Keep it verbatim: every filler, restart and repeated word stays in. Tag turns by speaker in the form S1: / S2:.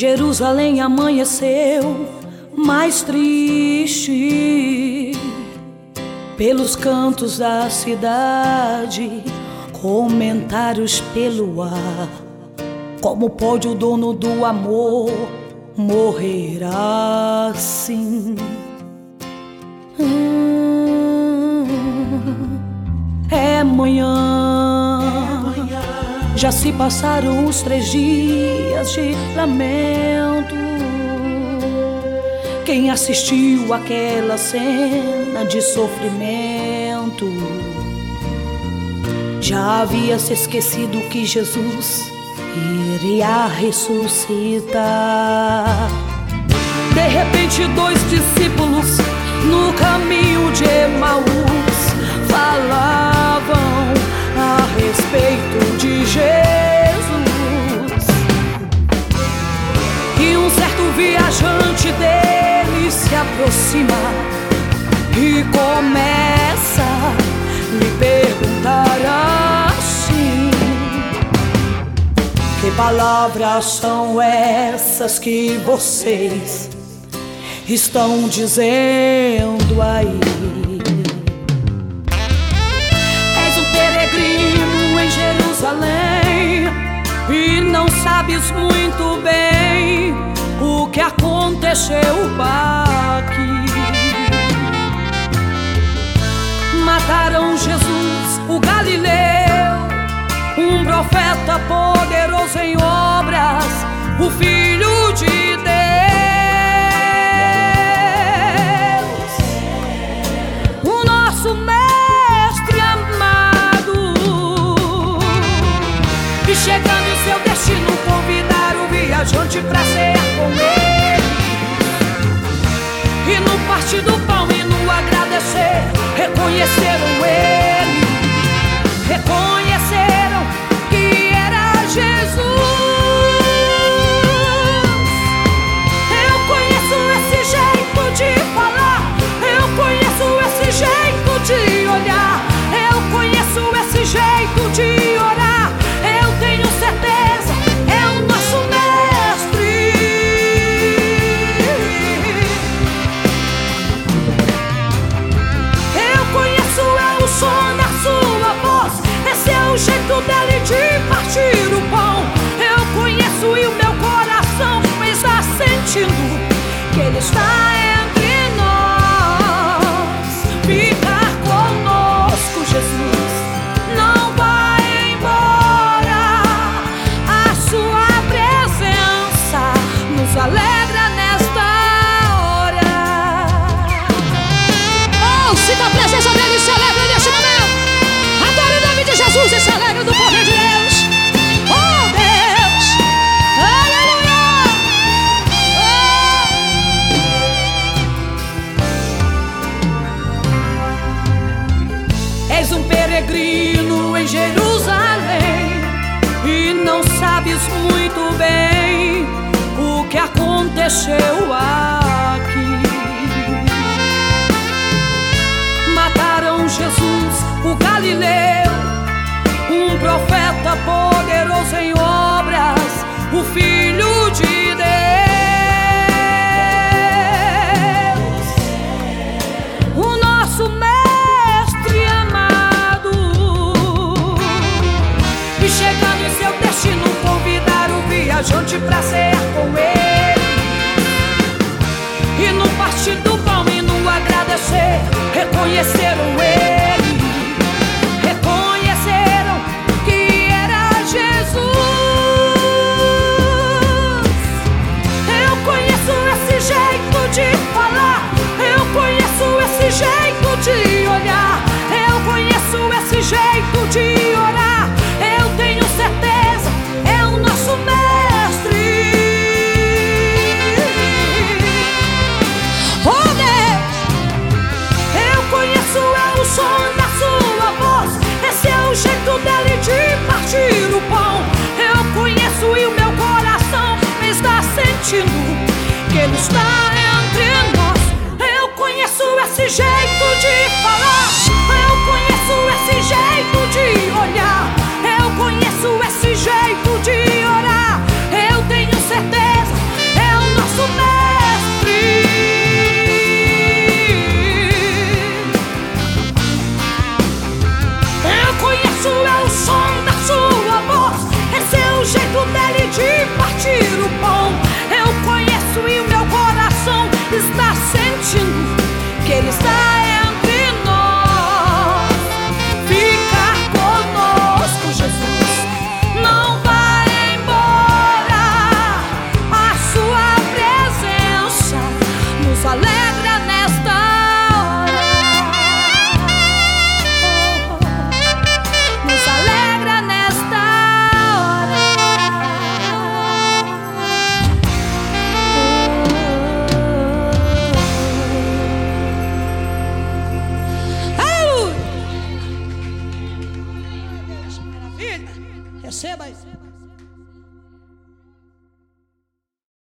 S1: Jerusalém amanheceu mais triste. Pelos cantos da cidade, comentários pelo ar. Como pode o dono do amor morrer assim? Hum, é manhã. Já se passaram os três dias de lamento. Quem assistiu àquela cena de sofrimento já havia se esquecido que Jesus iria ressuscitar. De repente, dois discípulos no caminho de Emaús falavam a respeito de Jesus. E um certo viajante dele se aproxima e começa a lhe perguntar assim: que palavras são essas que vocês estão dizendo aí? És um peregrino em Jerusalém e não sabes muito bem o que aconteceu aqui. Mataram Jesus, o Galileu, um profeta poderoso em obras, o Filho de Deus. O nosso mestre amado. E chegando em seu destino, convidar o viajante pra cear com ele. E no partir do pão e no agradecer, reconheceram ele. Reconheceram que era Jesus. Eu conheço esse jeito de falar, eu conheço esse jeito de olhar, eu conheço esse jeito de orar. Eu tenho certeza, é o nosso mestre. Eu conheço, é o som da sua voz, esse é o jeito dele de partir o pão. Eu conheço e o meu coração está sentindo que ele está entre nós. Fica conosco, Jesus, não vai embora. A sua presença nos alegra nesta hora.
S2: Oh, sinta a presença dele, se alegra neste momento. Adore o nome de Jesus e se alegra do poder de Deus. Oh, Deus, aleluia.
S1: Oh. És um peregrino em Jerusalém e não sabes muito bem o que aconteceu aqui. Mataram Jesus, o Galileu, um profeta poderoso em obras, o Filho de Deus. O nosso mestre amado. E chegando em seu destino, convidar o viajante pra cear com ele. E no partir do pão e no agradecer, reconheceram ele. Reconheceram que era Jesus. Eu conheço esse jeito de falar, eu conheço esse jeito de olhar, eu conheço esse jeito de orar. Eu tenho certeza, é o nosso mestre. Oh, Deus, eu conheço, é o som da sua voz, esse é o jeito dele de partir o pão. Eu conheço e o meu coração está sentindo que ele está entre nós. Eu conheço esse jeito de falar, eu conheço esse jeito de olhar, eu conheço esse jeito de orar. Eu tenho certeza,
S2: Receba aí.